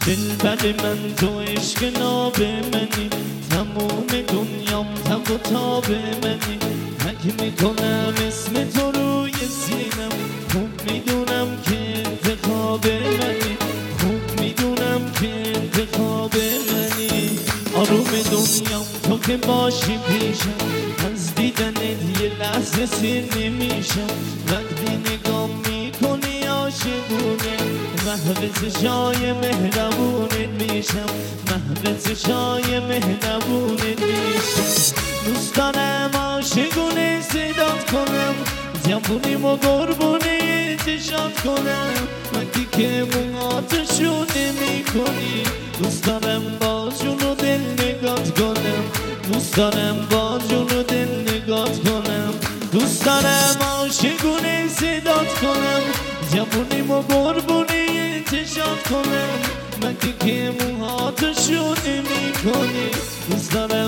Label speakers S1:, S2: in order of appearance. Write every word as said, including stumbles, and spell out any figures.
S1: دلبر من تو عشق ناب منی، تموم دنیام تب و تاب منی. تک میکنم اسم تو روی سینم، خوب میدونم که انتخاب منی، خوب میدونم که انتخاب منی. آروم دنیام تو که باشی پیشم، از دیدنت یه لحظه سیر نمیشم. وقتی نگاه میکنی عاشقونه، محو چشای مهربونت میشم، محو چشای مهربونت میشم. دوست دارم عاشقونه صدات کنم، جوونیم و قربونه چشات کنم. وقتی که موهاتشو نمی کنی، دوست دارم با جون و دل نگات کنم، دوست دارم با جون و دل نگات کنم. دوست دارم عاشقونه صدات کنم، جوونیم و قربونه چشات کنم. وقتی که موهاتشو نمی کنی، دوست دارم